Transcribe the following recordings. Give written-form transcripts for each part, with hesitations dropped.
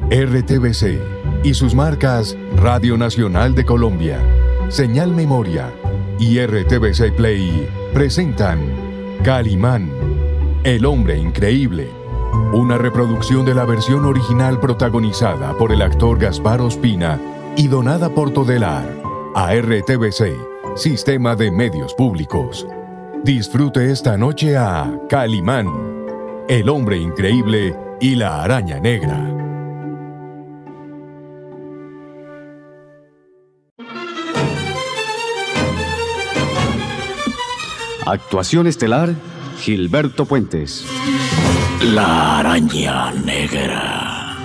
RTBC y sus marcas Radio Nacional de Colombia, Señal Memoria y RTBC Play presentan Calimán, el hombre increíble. Una reproducción de la versión original protagonizada por el actor Gaspar Ospina y donada por Todelar a RTBC, Sistema de Medios Públicos. Disfrute esta noche a Calimán, el hombre increíble y la araña negra. Actuación estelar, Gilberto Puentes. La araña negra.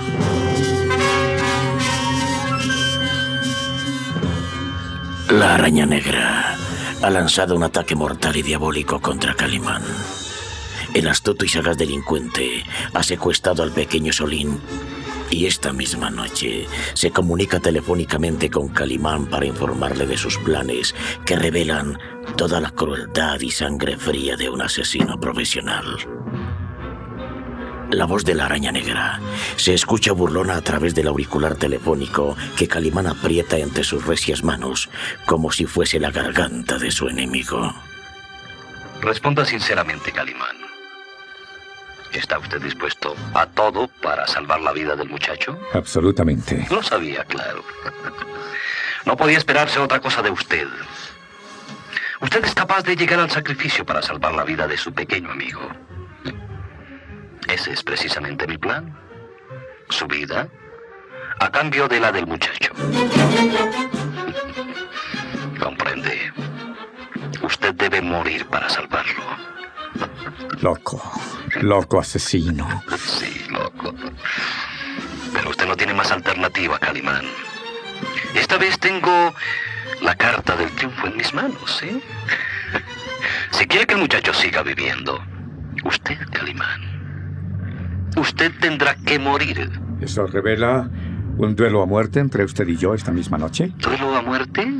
La araña negra ha lanzado un ataque mortal y diabólico contra Calimán. El astuto y sagaz delincuente ha secuestrado al pequeño Solín y esta misma noche se comunica telefónicamente con Calimán para informarle de sus planes que revelan toda la crueldad y sangre fría de un asesino profesional. La voz de la araña negra se escucha burlona a través del auricular telefónico que Calimán aprieta entre sus recias manos como si fuese la garganta de su enemigo. Responda sinceramente, Calimán. ¿Está usted dispuesto a todo para salvar la vida del muchacho? Absolutamente. Lo sabía, claro. No podía esperarse otra cosa de usted. Usted es capaz de llegar al sacrificio para salvar la vida de su pequeño amigo. Ese es precisamente mi plan. Su vida a cambio de la del muchacho. Comprende. Usted debe morir para salvarlo. Loco asesino. Sí, loco. Pero usted no tiene más alternativa, Calimán. Esta vez tengo la carta del triunfo en mis manos, ¿eh? Si quiere que el muchacho siga viviendo, usted, Calimán, usted tendrá que morir. ¿Eso revela un duelo a muerte entre usted y yo esta misma noche? ¿Duelo a muerte?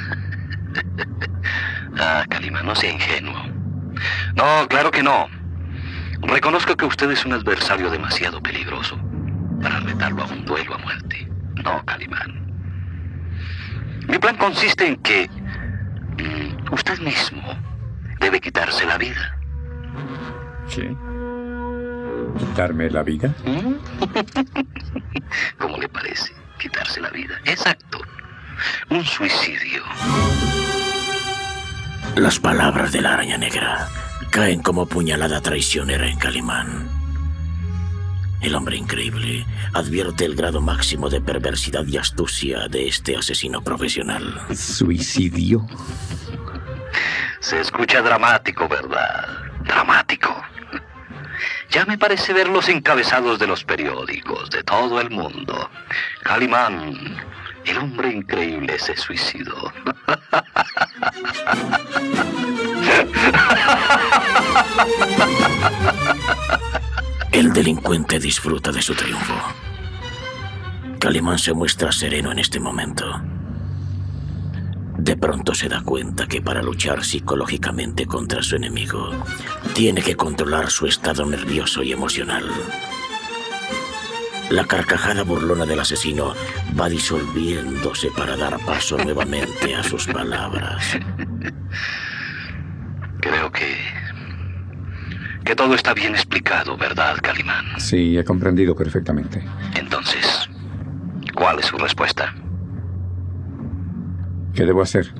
Calimán, no sea ingenuo. No, claro que no. Reconozco que usted es un adversario demasiado peligroso para retarlo a un duelo a muerte. No, Calimán. Mi plan consiste en que usted mismo debe quitarse la vida. ¿Sí? ¿Quitarme la vida? ¿Cómo le parece? Quitarse la vida. Exacto. Un suicidio. Las palabras de la araña negra caen como puñalada traicionera en Calimán. El hombre increíble advierte el grado máximo de perversidad y astucia de este asesino profesional. ¿Suicidio? Se escucha dramático, ¿verdad? Dramático. Ya me parece ver los encabezados de los periódicos de todo el mundo. Calimán, el hombre increíble, se suicidó. El delincuente disfruta de su triunfo. Calimán se muestra sereno en este momento. De pronto se da cuenta que para luchar psicológicamente contra su enemigo, tiene que controlar su estado nervioso y emocional. La carcajada burlona del asesino va disolviéndose para dar paso nuevamente a sus palabras. Creo que todo está bien explicado, ¿verdad, Calimán? Sí, he comprendido perfectamente. Entonces, ¿cuál es su respuesta? ¿Qué debo hacer?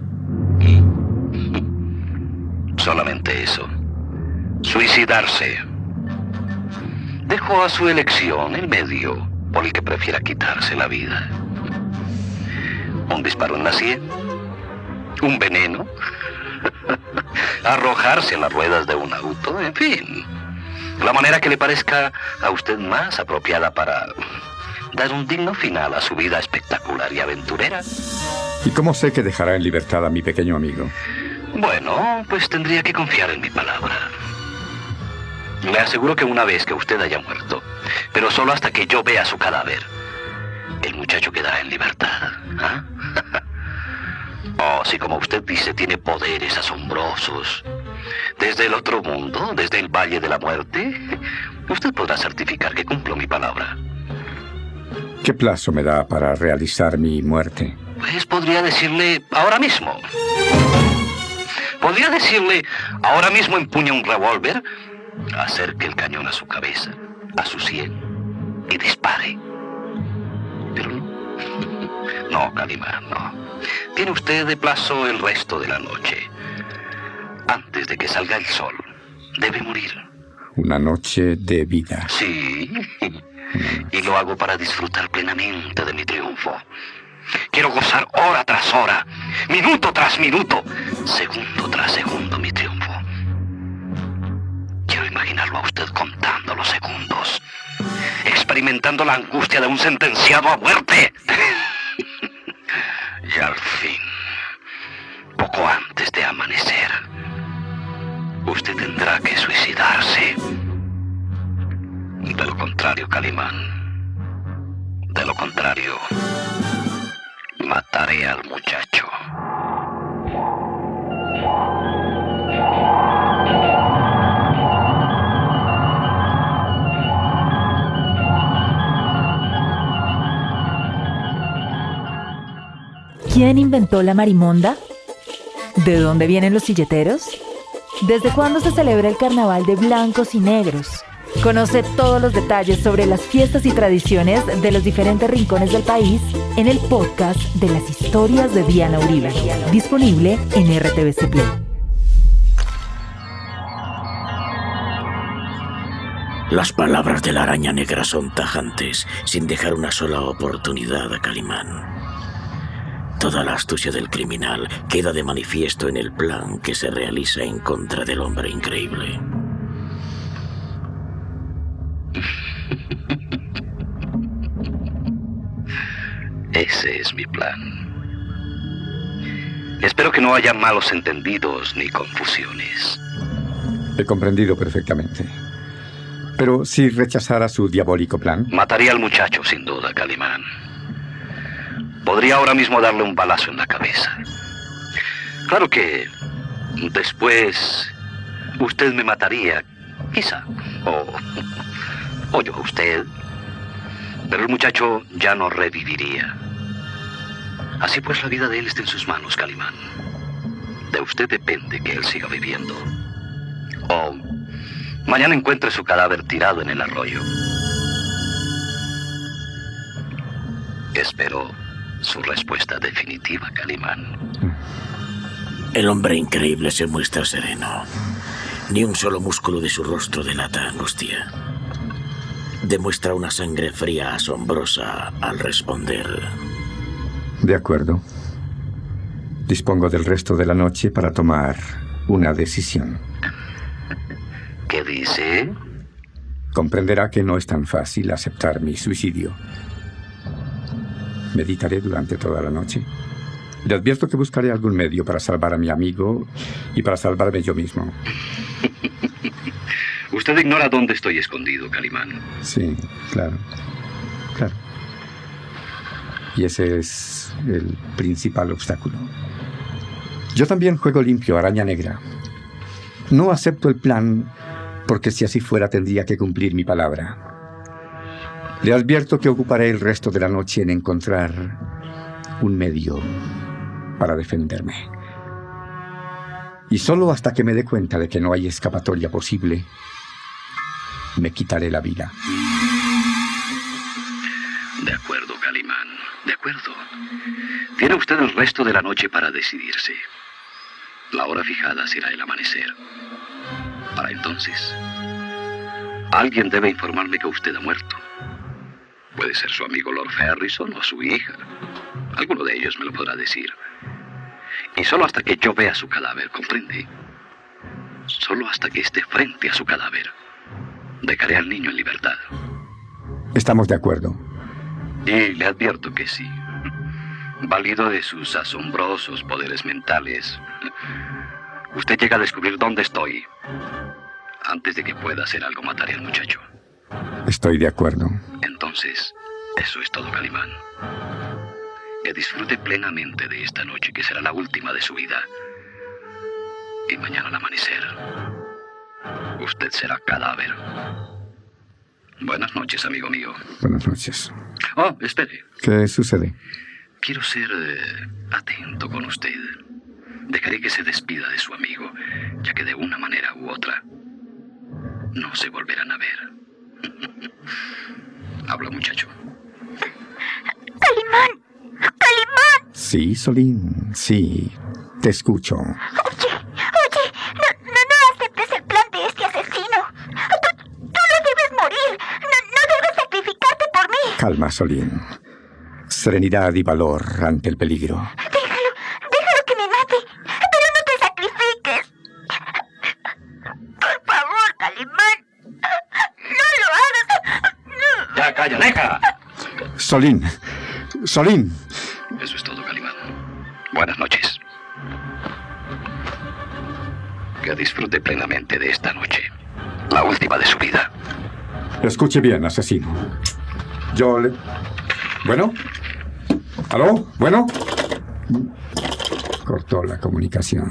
Solamente eso. Suicidarse. Dejo a su elección el medio por el que prefiera quitarse la vida. Un disparo en la sien, un veneno, arrojarse a las ruedas de un auto, en fin. La manera que le parezca a usted más apropiada para dar un digno final a su vida espectacular y aventurera. ¿Y cómo sé que dejará en libertad a mi pequeño amigo? Bueno, pues tendría que confiar en mi palabra. Le aseguro que una vez que usted haya muerto, pero solo hasta que yo vea su cadáver, el muchacho quedará en libertad. ¿Ah? Oh, si como usted dice, tiene poderes asombrosos. Desde el otro mundo, desde el Valle de la Muerte, usted podrá certificar que cumplo mi palabra. ¿Qué plazo me da para realizar mi muerte? Pues podría decirle ahora mismo. Podría decirle ahora mismo empuña un revólver, acerque el cañón a su cabeza, a su sien y dispare. Pero no. No, Calimán, no. Tiene usted de plazo el resto de la noche. Antes de que salga el sol, debe morir. Una noche de vida. Sí. Y lo hago para disfrutar plenamente de mi triunfo. Quiero gozar hora tras hora, minuto tras minuto, segundo tras segundo mi triunfo. Quiero imaginarlo a usted contando los segundos, experimentando la angustia de un sentenciado a muerte. Y al fin, poco antes de amanecer, usted tendrá que suicidarse. De lo contrario, Calimán, de lo contrario, mataré al muchacho. ¿Quién inventó la marimonda? ¿De dónde vienen los silleteros? ¿Desde cuándo se celebra el carnaval de blancos y negros? Conoce todos los detalles sobre las fiestas y tradiciones de los diferentes rincones del país en el podcast de las historias de Diana Uribe, disponible en RTVC Play. Las palabras de la araña negra son tajantes, sin dejar una sola oportunidad a Calimán. Toda la astucia del criminal queda de manifiesto en el plan que se realiza en contra del hombre increíble. Ese es mi plan. Espero que no haya malos entendidos ni confusiones. He comprendido perfectamente. Pero si rechazara su diabólico plan... Mataría al muchacho, sin duda, Calimán. Podría ahora mismo darle un balazo en la cabeza. Claro que después usted me mataría, quizá. O yo a usted. Pero el muchacho ya no reviviría. Así pues, la vida de él está en sus manos, Calimán. De usted depende que él siga viviendo. O mañana encuentre su cadáver tirado en el arroyo. Espero su respuesta definitiva, Calimán. El hombre increíble se muestra sereno. Ni un solo músculo de su rostro delata angustia. Demuestra una sangre fría asombrosa al responder. De acuerdo. Dispongo del resto de la noche para tomar una decisión. ¿Qué dice? Comprenderá que no es tan fácil aceptar mi suicidio. Meditaré durante toda la noche. Le advierto que buscaré algún medio para salvar a mi amigo y para salvarme yo mismo. Usted ignora dónde estoy escondido, Calimán. Sí, claro. Claro. Y ese es el principal obstáculo. Yo también juego limpio, araña negra. No acepto el plan porque si así fuera tendría que cumplir mi palabra. Le advierto que ocuparé el resto de la noche en encontrar un medio para defenderme. Y solo hasta que me dé cuenta de que no hay escapatoria posible, me quitaré la vida. De acuerdo, Calimán. De acuerdo. Tiene usted el resto de la noche para decidirse. La hora fijada será el amanecer. Para entonces, alguien debe informarme que usted ha muerto. Puede ser su amigo Lord Ferrison o su hija. Alguno de ellos me lo podrá decir. Y solo hasta que yo vea su cadáver, ¿comprende? Solo hasta que esté frente a su cadáver, dejaré al niño en libertad. Estamos de acuerdo. Y le advierto que sí. Válido de sus asombrosos poderes mentales, usted llega a descubrir dónde estoy. Antes de que pueda hacer algo, mataré al muchacho. Estoy de acuerdo. Entonces, eso es todo, Calimán. Que disfrute plenamente de esta noche, que será la última de su vida. Y mañana al amanecer, usted será cadáver. Buenas noches, amigo mío. Buenas noches. Oh, espere. ¿Qué sucede? Quiero ser atento con usted. Dejaré que se despida de su amigo, ya que de una manera u otra no se volverán a ver. Habla, muchacho. ¡Calimán! ¡Calimán! Sí, Solín, sí. Te escucho. Oye, no aceptes el plan de este asesino. Tú no debes morir. No debes sacrificarte por mí. Calma, Solín. Serenidad y valor ante el peligro. Déjalo que me mate. Pero no te sacrifiques. Por favor, Calimán. No lo hagas. No. ¡Ya, calla, deja! Solín. Solín. Eso es todo, Calimán. Buenas noches. Que disfrute plenamente de esta noche. La última de su vida. Escuche bien, asesino. Yo le... ¿Bueno? ¿Aló? ¿Bueno? Cortó la comunicación.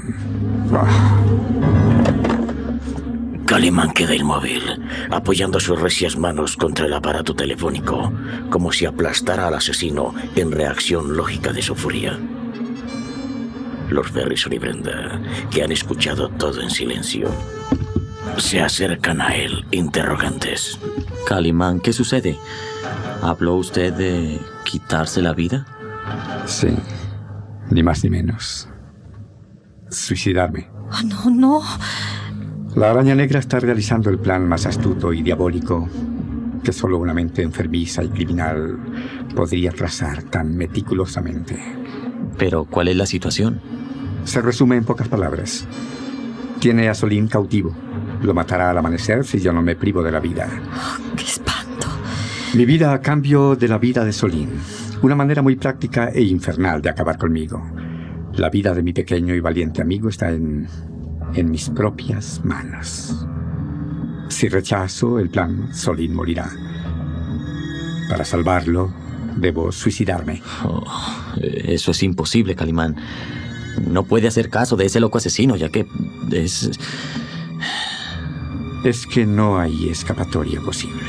Calimán queda inmóvil, apoyando sus recias manos contra el aparato telefónico, como si aplastara al asesino en reacción lógica de su furia. Lord Ferrison y Brenda, que han escuchado todo en silencio, se acercan a él, interrogantes. Calimán, ¿qué sucede? ¿Habló usted de quitarse la vida? Sí, ni más ni menos. Suicidarme. Oh, no. La araña negra está realizando el plan más astuto y diabólico que solo una mente enfermiza y criminal podría trazar tan meticulosamente. ¿Pero cuál es la situación? Se resume en pocas palabras. Tiene a Solín cautivo. Lo matará al amanecer si yo no me privo de la vida. Oh, ¡qué espanto! Mi vida a cambio de la vida de Solín. Una manera muy práctica e infernal de acabar conmigo. La vida de mi pequeño y valiente amigo está en mis propias manos. Si rechazo el plan, Solín morirá. Para salvarlo, debo suicidarme. Oh, eso es imposible, Calimán. No puede hacer caso de ese loco asesino, ya que es... Es que no hay escapatoria posible.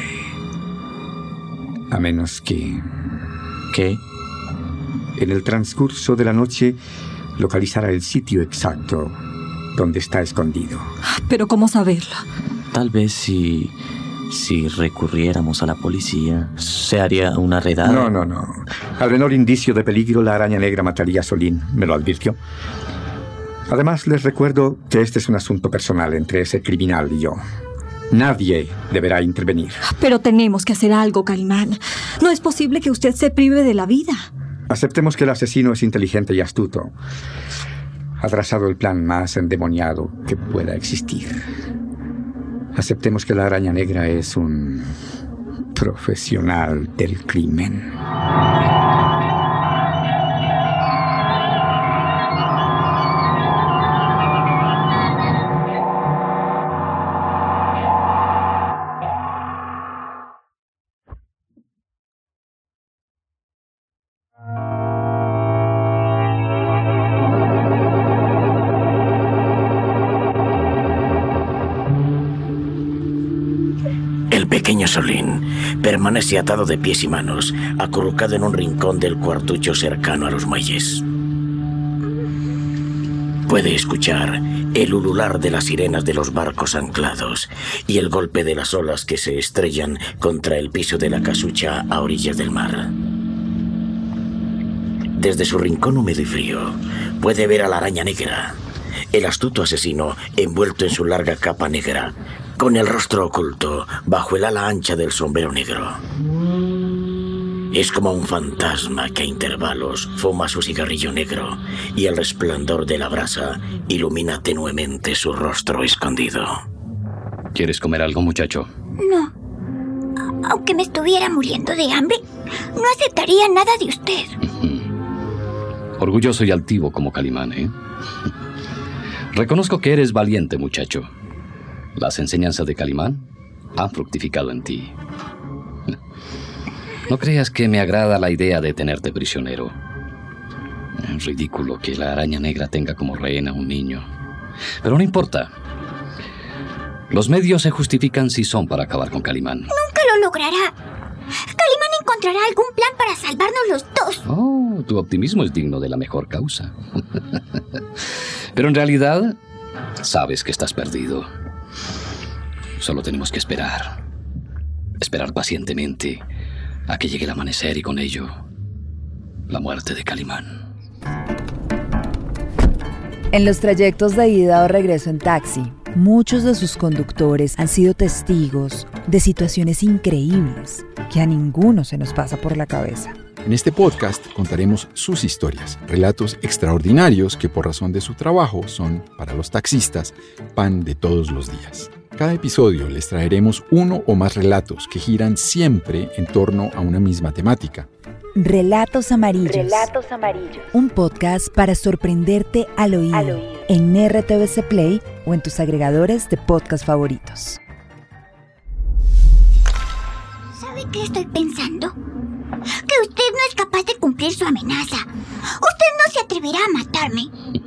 A menos que... ¿Qué? En el transcurso de la noche localizará el sitio exacto donde está escondido. ¿Pero cómo saberlo? Tal vez si recurriéramos a la policía, se haría una redada. No. Al menor indicio de peligro, la araña negra mataría a Solín, me lo advirtió. Además, les recuerdo que este es un asunto personal entre ese criminal y yo. Nadie deberá intervenir. Pero tenemos que hacer algo, Calimán. No es posible que usted se prive de la vida. Aceptemos que el asesino es inteligente y astuto. Ha trazado el plan más endemoniado que pueda existir. Aceptemos que la araña negra es un profesional del crimen. El pequeño Solín permanece atado de pies y manos, acurrucado en un rincón del cuartucho cercano a los muelles. Puede escuchar el ulular de las sirenas de los barcos anclados y el golpe de las olas que se estrellan contra el piso de la casucha a orillas del mar. Desde su rincón húmedo y frío, puede ver a la araña negra, el astuto asesino envuelto en su larga capa negra, con el rostro oculto bajo el ala ancha del sombrero negro. Es como un fantasma que a intervalos fuma su cigarrillo negro y el resplandor de la brasa ilumina tenuemente su rostro escondido. ¿Quieres comer algo, muchacho? No. Aunque me estuviera muriendo de hambre, no aceptaría nada de usted. Orgulloso y altivo como Calimán, ¿eh? Reconozco que eres valiente, muchacho. Las enseñanzas de Calimán han fructificado en ti. No creas que me agrada la idea de tenerte prisionero. Es ridículo que la araña negra tenga como rehén a un niño. Pero no importa. Los medios se justifican si son para acabar con Calimán. Nunca lo logrará. Calimán encontrará encontrará algún plan para salvarnos los dos. Oh, tu optimismo es digno de la mejor causa. Pero en realidad, sabes que estás perdido. Solo tenemos que esperar. Esperar pacientemente a que llegue el amanecer y con ello la muerte de Calimán. En los trayectos de ida o regreso en taxi, muchos de sus conductores han sido testigos de situaciones increíbles que a ninguno se nos pasa por la cabeza. En este podcast contaremos sus historias, relatos extraordinarios que por razón de su trabajo son, para los taxistas, pan de todos los días. Cada episodio les traeremos uno o más relatos que giran siempre en torno a una misma temática. Relatos Amarillos. Relatos Amarillos. Un podcast para sorprenderte al oído. En RTVC Play o en tus agregadores de podcast favoritos. ¿Sabe qué estoy pensando? Que usted no es capaz de cumplir su amenaza. Usted no se atreverá a matarme.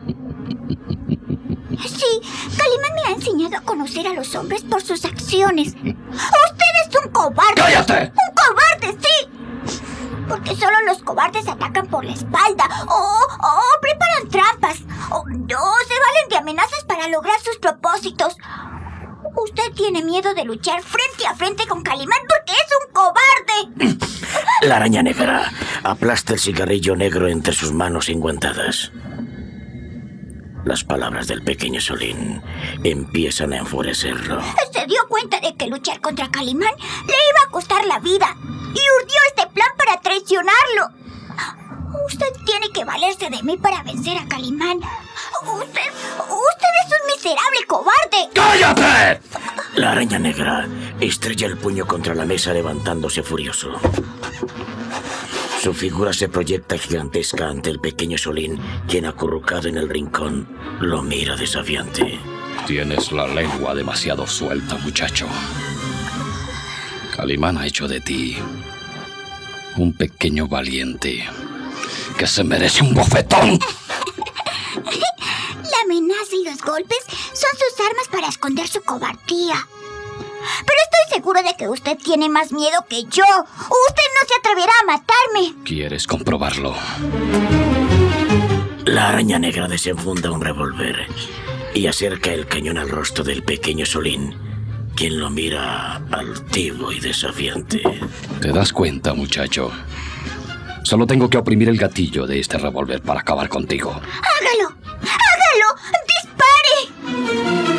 Sí, Calimán me ha enseñado a conocer a los hombres por sus acciones. Usted es un cobarde. ¡Cállate! ¡Un cobarde, sí! Porque solo los cobardes atacan por la espalda o preparan trampas o se valen de amenazas para lograr sus propósitos. Usted tiene miedo de luchar frente a frente con Calimán porque es un cobarde. La araña negra aplasta el cigarrillo negro entre sus manos enguantadas. Las palabras del pequeño Solín empiezan a enfurecerlo. Se dio cuenta de que luchar contra Calimán le iba a costar la vida y urdió este plan para traicionarlo. Usted tiene que valerse de mí para vencer a Calimán. Usted es un miserable cobarde. ¡Cállate! La araña negra estrella el puño contra la mesa levantándose furioso. Su figura se proyecta gigantesca ante el pequeño Solín, quien acurrucado en el rincón lo mira desafiante. Tienes la lengua demasiado suelta, muchacho. Calimán ha hecho de ti un pequeño valiente que se merece un bofetón. La amenaza y los golpes son sus armas para esconder su cobardía. Pero estoy seguro de que usted tiene más miedo que yo. Usted no se atreverá a matarme. ¿Quieres comprobarlo? La araña negra desenfunda un revólver y acerca el cañón al rostro del pequeño Solín, quien lo mira altivo y desafiante. ¿Te das cuenta, muchacho? Solo tengo que oprimir el gatillo de este revólver para acabar contigo. ¡Hágalo! ¡Hágalo! ¡Dispare!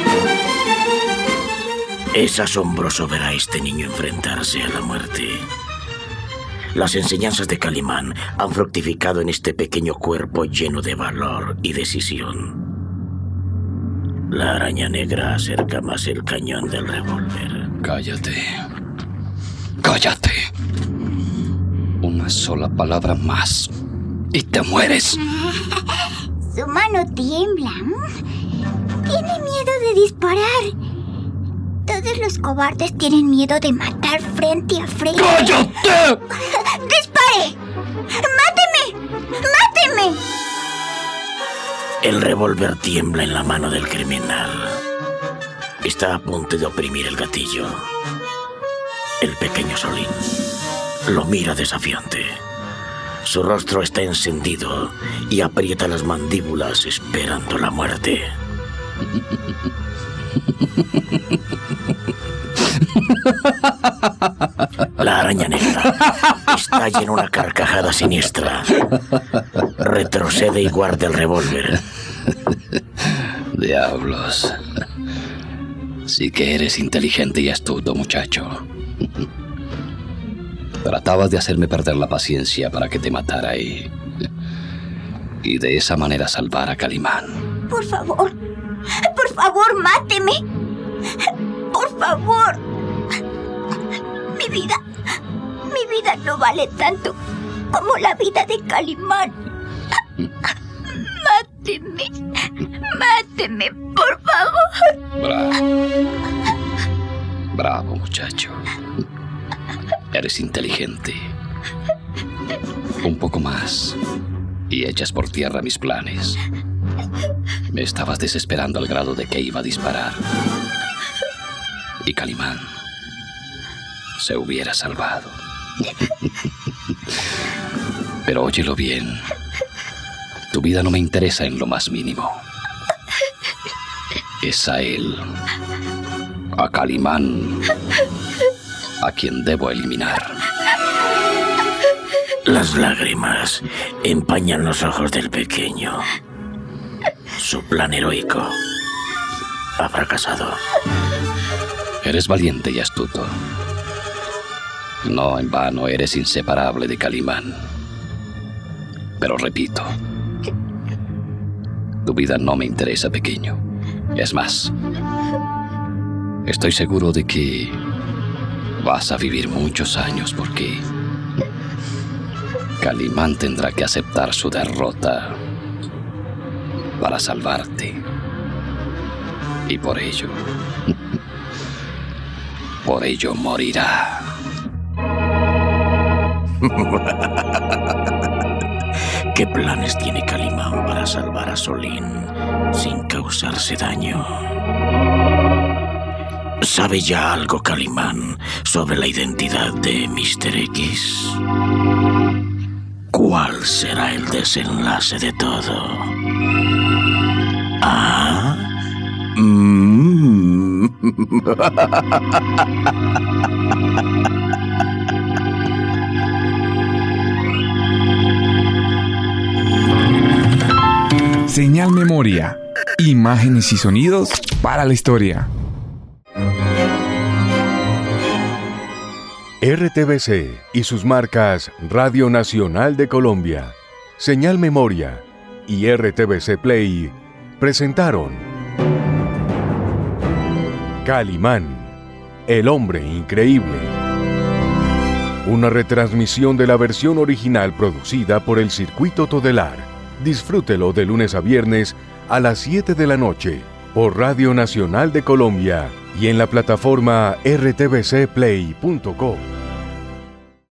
Es asombroso ver a este niño enfrentarse a la muerte. Las enseñanzas de Calimán han fructificado en este pequeño cuerpo lleno de valor y decisión. La araña negra acerca más el cañón del revólver. Cállate. ¡Cállate! Una sola palabra más y te mueres. Su mano tiembla. Tiene miedo de disparar. Todos los cobardes tienen miedo de matar frente a frente. ¡Cállate! ¡Dispare! ¡Máteme! ¡Máteme! El revólver tiembla en la mano del criminal. Está a punto de oprimir el gatillo. El pequeño Solín lo mira desafiante. Su rostro está encendido y aprieta las mandíbulas esperando la muerte. La araña negra estalla en una carcajada siniestra. Retrocede y guarda el revólver. Diablos. Sí que eres inteligente y astuto, muchacho. Tratabas de hacerme perder la paciencia para que te matara y de esa manera salvar a Calimán. Por favor, máteme. Por favor. Mi vida no vale tanto como la vida de Calimán. Máteme, por favor. Bravo, muchacho. Eres inteligente. Un poco más y echas por tierra mis planes. Me estabas desesperando al grado de que iba a disparar. Y Calimán se hubiera salvado. Pero óyelo bien. Tu vida no me interesa en lo más mínimo. Es a él, a Calimán, a quien debo eliminar. Las lágrimas empañan los ojos del pequeño. Su plan heroico ha fracasado. Eres valiente y astuto. No en vano eres inseparable de Calimán. Pero repito, tu vida no me interesa, pequeño. Es más, estoy seguro de que vas a vivir muchos años porque Calimán tendrá que aceptar su derrota para salvarte. Y por ello morirá. ¿Qué planes tiene Calimán para salvar a Solín sin causarse daño? ¿Sabe ya algo Calimán sobre la identidad de Mr. X? ¿Cuál será el desenlace de todo? ¿Ah? Señal Memoria. Imágenes y sonidos para la historia. RTBC y sus marcas Radio Nacional de Colombia, Señal Memoria y RTBC Play presentaron Calimán, el hombre increíble. Una retransmisión de la versión original producida por el Circuito Todelar. Disfrútelo de lunes a viernes a las 7 de la noche por Radio Nacional de Colombia y en la plataforma rtbcplay.co.